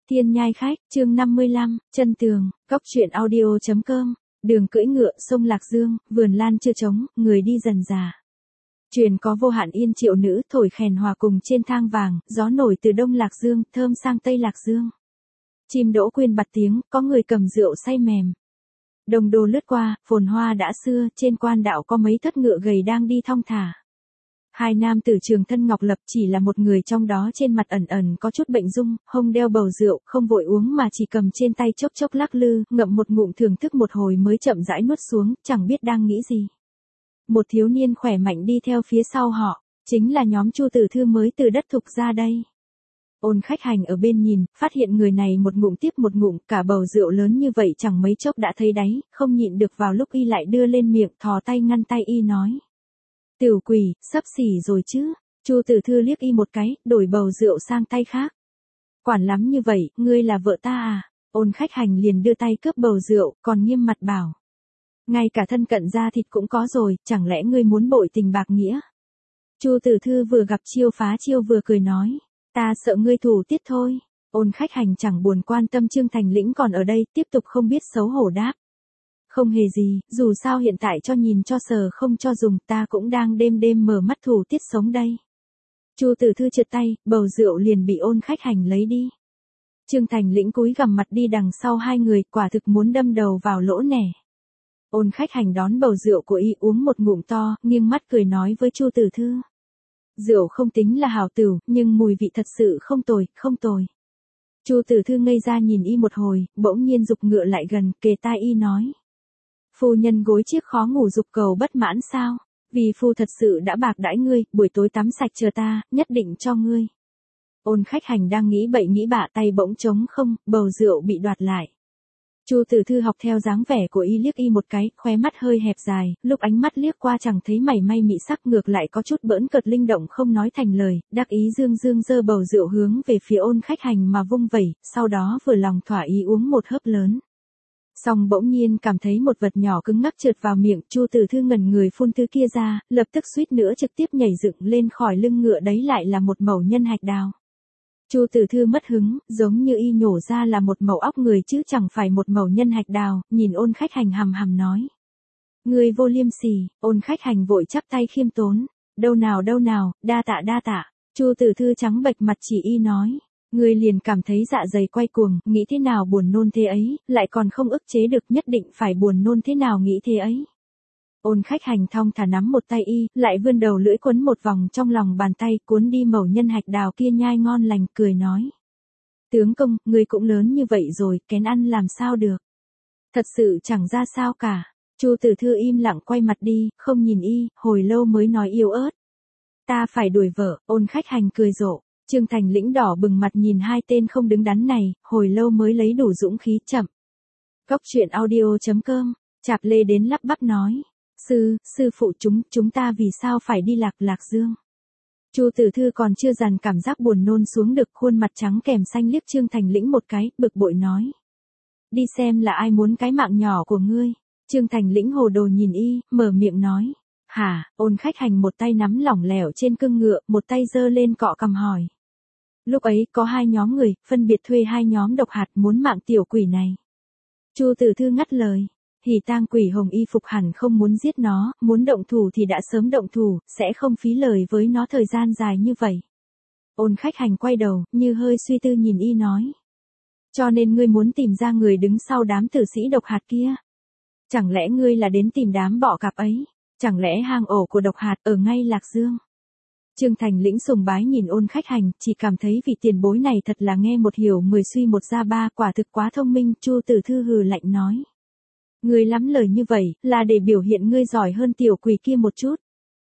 Thiên nhai khách, chương 55, chân tường, góc truyện audio.com, đường cưỡi ngựa, sông Lạc Dương, vườn lan chưa trống, người đi dần già. Truyền có vô hạn yên triệu nữ, thổi khèn hòa cùng trên thang vàng, gió nổi từ đông Lạc Dương, thơm sang tây Lạc Dương. Chim đỗ quyên bặt tiếng, có người cầm rượu say mềm. Đồng đô lướt qua, phồn hoa đã xưa, trên quan đạo có mấy thất ngựa gầy đang đi thong thả. Hai nam tử trường thân ngọc lập, chỉ là một người trong đó trên mặt ẩn ẩn có chút bệnh dung, hông đeo bầu rượu, không vội uống mà chỉ cầm trên tay chốc chốc lắc lư, ngậm một ngụm thưởng thức một hồi mới chậm rãi nuốt xuống, chẳng biết đang nghĩ gì. Một thiếu niên khỏe mạnh đi theo phía sau họ, chính là nhóm Chu Tử Thư mới từ đất thục ra đây. Ôn khách hành ở bên nhìn, phát hiện người này một ngụm tiếp một ngụm, cả bầu rượu lớn như vậy chẳng mấy chốc đã thấy đáy, không nhịn được vào lúc y lại đưa lên miệng, thò tay ngăn tay y nói. Tiểu quỷ, sắp xỉ rồi chứ. Chu Tử Thư liếc y một cái, đổi bầu rượu sang tay khác. Quản lắm như vậy, ngươi là vợ ta à? Ôn khách hành liền đưa tay cướp bầu rượu, còn nghiêm mặt bảo. Ngay cả thân cận da thịt cũng có rồi, chẳng lẽ ngươi muốn bội tình bạc nghĩa? Chu Tử Thư vừa gặp chiêu phá chiêu vừa cười nói. Ta sợ ngươi thủ tiết thôi. Ôn khách hành chẳng buồn quan tâm Trương Thành Lĩnh còn ở đây, tiếp tục không biết xấu hổ đáp. Không hề gì, dù sao hiện tại cho nhìn cho sờ không cho dùng, ta cũng đang đêm đêm mở mắt thủ tiết sống đây. Chu Tử Thư trượt tay, bầu rượu liền bị ôn khách hành lấy đi. Trương Thành Lĩnh cúi gằm mặt đi đằng sau hai người, quả thực muốn đâm đầu vào lỗ nẻ. Ôn khách hành đón bầu rượu của y uống một ngụm to, nghiêng mắt cười nói với Chu Tử Thư. Rượu không tính là hảo tửu, nhưng mùi vị thật sự không tồi, không tồi. Chu Tử Thư ngây ra nhìn y một hồi, bỗng nhiên giục ngựa lại gần, kề tai y nói. Phu nhân gối chiếc khó ngủ dục cầu bất mãn sao? Vì phu thật sự đã bạc đãi ngươi, buổi tối tắm sạch chờ ta, nhất định cho ngươi. Ôn khách hành đang nghĩ bậy nghĩ bạ, tay bỗng trống không, bầu rượu bị đoạt lại. Chu Tử Thư học theo dáng vẻ của y liếc y một cái, khóe mắt hơi hẹp dài, lúc ánh mắt liếc qua chẳng thấy mảy may mị sắc, ngược lại có chút bỡn cợt linh động không nói thành lời, đắc ý dương dương giơ bầu rượu hướng về phía ôn khách hành mà vung vẩy, sau đó vừa lòng thỏa ý uống một hớp lớn. Xong bỗng nhiên cảm thấy một vật nhỏ cứng ngắc trượt vào miệng, Chu Tử Thư ngẩn người phun thứ kia ra, lập tức suýt nữa trực tiếp nhảy dựng lên khỏi lưng ngựa, đấy lại là một mẩu nhân hạch đào. Chu Tử Thư mất hứng, giống như y nhổ ra là một mẩu óc người chứ chẳng phải một mẩu nhân hạch đào, nhìn ôn khách hành hằm hằm nói. Ngươi vô liêm sỉ. Ôn khách hành vội chắp tay khiêm tốn. Đâu nào, đa tạ. Chu Tử Thư trắng bệch mặt chỉ y nói. Ngươi liền cảm thấy dạ dày quay cuồng, nghĩ thế nào buồn nôn thế ấy, lại còn không ức chế được, nhất định phải buồn nôn thế nào nghĩ thế ấy. Ôn khách hành thong thả nắm một tay y, lại vươn đầu lưỡi quấn một vòng trong lòng bàn tay, cuốn đi mẩu nhân hạch đào kia nhai ngon lành, cười nói. Tướng công, ngươi cũng lớn như vậy rồi, kén ăn làm sao được. Thật sự chẳng ra sao cả. Chu Tử Thư im lặng quay mặt đi, không nhìn y, hồi lâu mới nói yếu ớt. Ta phải đuổi vợ. Ôn khách hành cười rộ. Trương Thành Lĩnh đỏ bừng mặt nhìn hai tên không đứng đắn này, hồi lâu mới lấy đủ dũng khí chậm. Góc truyện audio.com, Chạp Lê đến lắp bắp nói. Sư phụ chúng ta vì sao phải đi Lạc Dương? Chu Tử Thư còn chưa dằn cảm giác buồn nôn xuống được, khuôn mặt trắng kèm xanh liếc Trương Thành Lĩnh một cái, bực bội nói. Đi xem là ai muốn cái mạng nhỏ của ngươi. Trương Thành Lĩnh hồ đồ nhìn y, mở miệng nói. Hả? Ôn khách hành một tay nắm lỏng lẻo trên cương ngựa, một tay giơ lên cọ cằm hỏi. Lúc ấy có hai nhóm người, phân biệt thuê hai nhóm độc hạt muốn mạng tiểu quỷ này. Chu Tử Thư ngắt lời. Hỉ tang quỷ hồng y phục hẳn không muốn giết nó, muốn động thủ thì đã sớm động thủ, sẽ không phí lời với nó thời gian dài như vậy. Ôn khách hành quay đầu, như hơi suy tư nhìn y nói. Cho nên ngươi muốn tìm ra người đứng sau đám tử sĩ độc hạt kia. Chẳng lẽ ngươi là đến tìm đám bọ cạp ấy? Chẳng lẽ hang ổ của độc hạt ở ngay Lạc Dương? Trương Thành Lĩnh sùng bái nhìn ôn khách hành, chỉ cảm thấy vị tiền bối này thật là nghe một hiểu 10 suy một ra ba, quả thực quá thông minh. Chu Tử Thư hừ lạnh nói. Ngươi lắm lời như vậy, là để biểu hiện ngươi giỏi hơn tiểu quỷ kia một chút.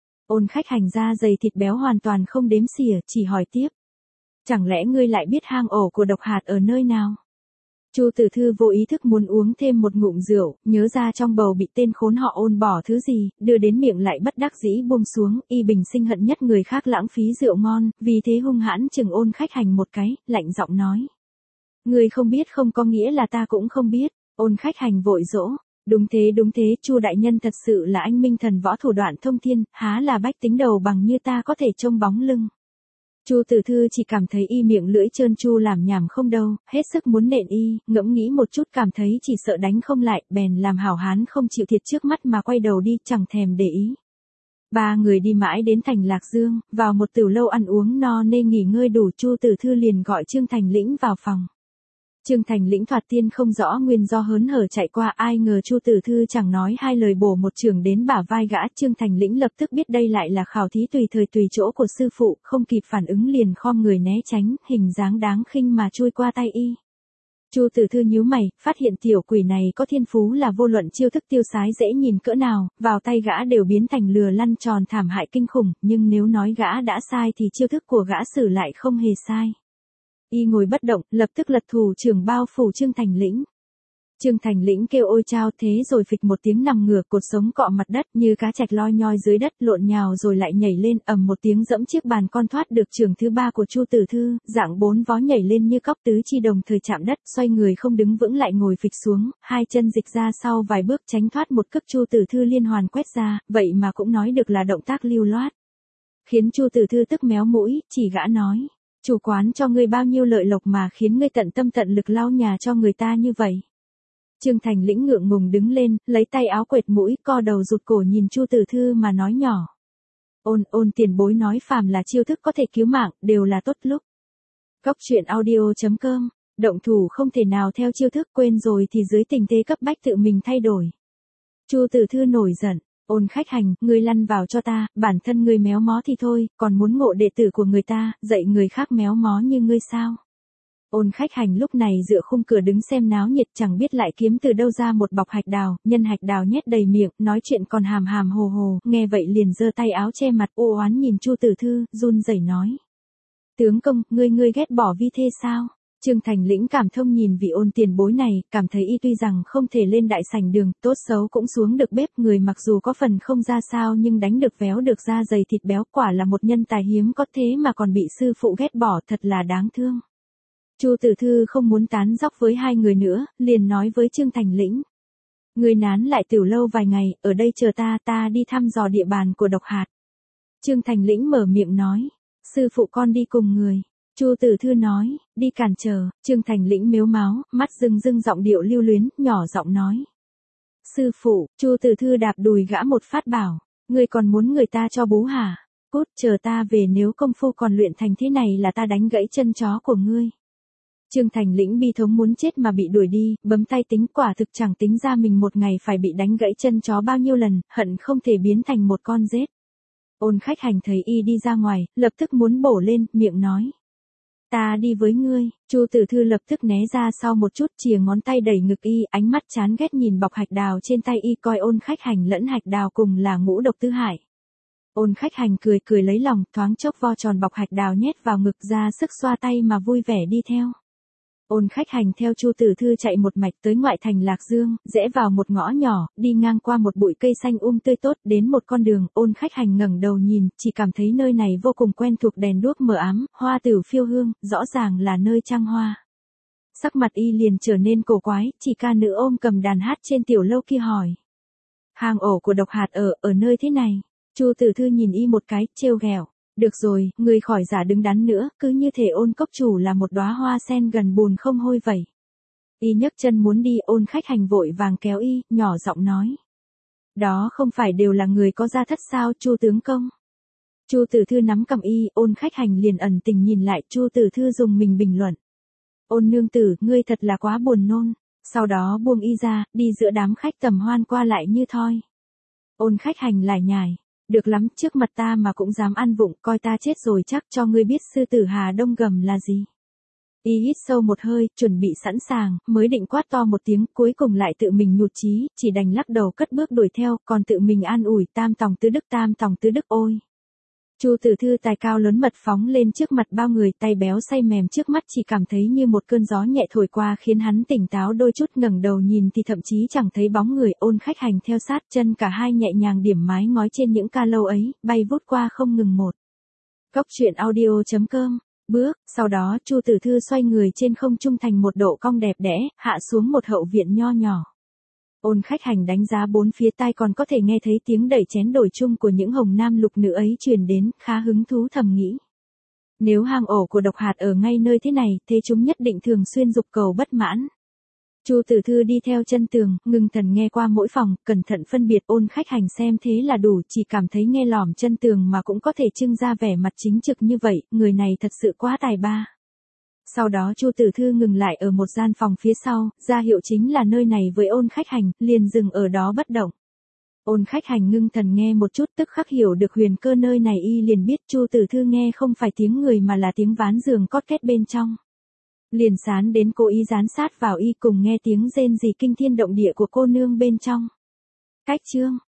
Ôn khách hành da dày thịt béo hoàn toàn không đếm xỉa, chỉ hỏi tiếp. Chẳng lẽ ngươi lại biết hang ổ của độc hạt ở nơi nào? Chu Tử Thư vô ý thức muốn uống thêm một ngụm rượu, nhớ ra trong bầu bị tên khốn họ Ôn bỏ thứ gì, đưa đến miệng lại bất đắc dĩ buông xuống, y bình sinh hận nhất người khác lãng phí rượu ngon, vì thế hung hãn chừng ôn khách hành một cái, lạnh giọng nói. Ngươi không biết không có nghĩa là ta cũng không biết. Ôn khách hành vội dỗ. Đúng thế, Chu đại nhân thật sự là anh minh thần võ thủ đoạn thông thiên, há là bách tính đầu bằng như ta có thể trông bóng lưng. Chu Tử Thư chỉ cảm thấy y miệng lưỡi trơn tru làm nhảm không đâu, hết sức muốn nện y, ngẫm nghĩ một chút cảm thấy chỉ sợ đánh không lại, bèn làm hảo hán không chịu thiệt trước mắt mà quay đầu đi, chẳng thèm để ý. Ba người đi mãi đến thành Lạc Dương, vào một tiểu lâu ăn uống no nê nghỉ ngơi đủ, Chu Tử Thư liền gọi Trương Thành Lĩnh vào phòng. Trương Thành Lĩnh thoạt tiên không rõ nguyên do hớn hở chạy qua, ai ngờ Chu Tử Thư chẳng nói hai lời bổ một chưởng đến bả vai gã. Trương Thành Lĩnh lập tức biết đây lại là khảo thí tùy thời tùy chỗ của sư phụ, không kịp phản ứng liền khom người né tránh, hình dáng đáng khinh mà chui qua tay y. Chu Tử Thư nhíu mày, phát hiện tiểu quỷ này có thiên phú là vô luận chiêu thức tiêu sái dễ nhìn cỡ nào, vào tay gã đều biến thành lừa lăn tròn thảm hại kinh khủng, nhưng nếu nói gã đã sai thì chiêu thức của gã xử lại không hề sai. Y ngồi bất động, lập tức lật thủ trưởng bao phủ Trương Thành Lĩnh. Trương Thành Lĩnh kêu ôi chao, thế rồi phịch một tiếng nằm ngửa, cột sống cọ mặt đất như cá trạch loi nhoi dưới đất, lộn nhào rồi lại nhảy lên, ầm một tiếng dẫm chiếc bàn con thoát được chưởng thứ ba của Chu Tử Thư, dạng bốn vó nhảy lên như cóc tứ chi đồng thời chạm đất, xoay người không đứng vững lại ngồi phịch xuống, hai chân dịch ra sau vài bước tránh thoát một cước Chu Tử Thư liên hoàn quét ra, vậy mà cũng nói được là động tác lưu loát. Khiến Chu Tử Thư tức méo mũi, chỉ gã nói. Chủ quán cho ngươi bao nhiêu lợi lộc mà khiến ngươi tận tâm tận lực lau nhà cho người ta như vậy. Trương Thành Lĩnh ngượng ngùng đứng lên, lấy tay áo quệt mũi, co đầu rụt cổ nhìn Chu Tử Thư mà nói nhỏ. Ôn tiền bối nói phàm là chiêu thức có thể cứu mạng, đều là tốt lúc. Cóc truyện audio.com, động thủ không thể nào theo chiêu thức, quên rồi thì dưới tình thế cấp bách tự mình thay đổi. Chu Tử Thư nổi giận. Ôn khách hành, ngươi lăn vào cho ta, bản thân ngươi méo mó thì thôi, còn muốn ngộ đệ tử của người ta, dạy người khác méo mó như ngươi sao? Ôn khách hành lúc này dựa khung cửa đứng xem náo nhiệt, chẳng biết lại kiếm từ đâu ra một bọc hạch đào, nhân hạch đào nhét đầy miệng, nói chuyện còn hàm hàm hồ hồ, nghe vậy liền giơ tay áo che mặt u oán nhìn Chu Tử Thư, run rẩy nói. Tướng công, ngươi ghét bỏ vi thê sao? Trương Thành Lĩnh cảm thông nhìn vị ôn tiền bối này, cảm thấy y tuy rằng không thể lên đại sảnh đường, tốt xấu cũng xuống được bếp, người mặc dù có phần không ra sao nhưng đánh được véo được da dày thịt béo, quả là một nhân tài hiếm có, thế mà còn bị sư phụ ghét bỏ, thật là đáng thương. Chu Tử Thư không muốn tán dóc với hai người nữa, liền nói với Trương Thành Lĩnh. Người nán lại tiểu lâu vài ngày, ở đây chờ ta đi thăm dò địa bàn của độc hạt. Trương Thành Lĩnh mở miệng nói, sư phụ con đi cùng người. Chu Tử Thư nói, đi cản trở. Trương Thành Lĩnh mếu máo, mắt rưng giọng điệu lưu luyến, nhỏ giọng nói. Sư phụ, Chu Tử Thư đạp đùi gã một phát bảo, ngươi còn muốn người ta cho bú hả? Cút, chờ ta về, nếu công phu còn luyện thành thế này là ta đánh gãy chân chó của ngươi. Trương Thành Lĩnh bi thống muốn chết mà bị đuổi đi, bấm tay tính, quả thực chẳng tính ra mình một ngày phải bị đánh gãy chân chó bao nhiêu lần, hận không thể biến thành một con rết. Ôn khách hành thấy y đi ra ngoài, lập tức muốn bổ lên, miệng nói. Ta đi với ngươi. Chu Tử Thư lập tức né ra sau một chút, chìa ngón tay đẩy ngực y, ánh mắt chán ghét nhìn bọc hạch đào trên tay y, coi ôn khách hành lẫn hạch đào cùng là ngũ độc tứ hại. Ôn khách hành cười lấy lòng, thoáng chốc vo tròn bọc hạch đào nhét vào ngực, ra sức xoa tay mà vui vẻ đi theo. Ôn khách hành theo Chu Tử Thư chạy một mạch tới ngoại thành Lạc Dương, rẽ vào một ngõ nhỏ, đi ngang qua một bụi cây xanh tươi tốt, đến một con đường, ôn khách hành ngẩng đầu nhìn, chỉ cảm thấy nơi này vô cùng quen thuộc, đèn đuốc mờ ám, hoa tửu phiêu hương, rõ ràng là nơi trăng hoa. Sắc mặt y liền trở nên cổ quái, chỉ ca nữ ôm cầm đàn hát trên tiểu lâu kia hỏi. Hang ổ của độc hạt ở nơi thế này. Chu Tử Thư nhìn y một cái, trêu ghẹo. Được rồi, người khỏi giả đứng đắn nữa, cứ như thể ôn cốc chủ là một đóa hoa sen gần bùn không hôi vậy. Y nhấc chân muốn đi, ôn khách hành vội vàng kéo y, nhỏ giọng nói. Đó không phải đều là người có gia thất sao, Chu tướng công? Chu Tử Thư nắm cầm y, ôn khách hành liền ẩn tình nhìn lại, Chu Tử Thư dùng mình bình luận. Ôn nương tử, ngươi thật là quá buồn nôn. Sau đó buông y ra, đi giữa đám khách tầm hoan qua lại như thoi. Ôn khách hành lải nhải. Được lắm, trước mặt ta mà cũng dám ăn vụng, coi ta chết rồi chắc, cho ngươi biết sư tử Hà Đông gầm là gì. Y hít sâu một hơi, chuẩn bị sẵn sàng, mới định quát to một tiếng, cuối cùng lại tự mình nhụt chí, chỉ đành lắc đầu cất bước đuổi theo, còn tự mình an ủi, tam tòng tứ đức ôi. Chu Tử Thư tài cao lớn mật phóng lên trước mặt bao người, tay béo say mềm trước mắt chỉ cảm thấy như một cơn gió nhẹ thổi qua khiến hắn tỉnh táo đôi chút, ngẩng đầu nhìn thì thậm chí chẳng thấy bóng người. Ôn khách hành theo sát, chân cả hai nhẹ nhàng điểm mái ngói trên những ca lâu ấy, bay vút qua không ngừng một. Cóc truyện audio.com. Bước, sau đó Chu Tử Thư xoay người trên không trung thành một độ cong đẹp đẽ, hạ xuống một hậu viện nho nhỏ. Ôn khách hành đánh giá bốn phía, tai còn có thể nghe thấy tiếng đẩy chén đổi chung của những hồng nam lục nữ ấy truyền đến, khá hứng thú thầm nghĩ. Nếu hang ổ của độc hạt ở ngay nơi thế này, thế chúng nhất định thường xuyên dục cầu bất mãn. Chu Tử Thư đi theo chân tường, ngưng thần nghe qua mỗi phòng, cẩn thận phân biệt ôn khách hành xem thế là đủ, chỉ cảm thấy nghe lỏm chân tường mà cũng có thể trưng ra vẻ mặt chính trực như vậy, người này thật sự quá tài ba. Sau đó Chu Tử Thư ngừng lại ở một gian phòng phía sau, ra hiệu chính là nơi này với ôn khách hành, liền dừng ở đó bất động. Ôn khách hành ngưng thần nghe một chút tức khắc hiểu được huyền cơ nơi này, y liền biết Chu Tử Thư nghe không phải tiếng người mà là tiếng ván giường cót két bên trong. Liền sán đến cố ý dán sát vào y cùng nghe tiếng rên rỉ kinh thiên động địa của cô nương bên trong. Cách chương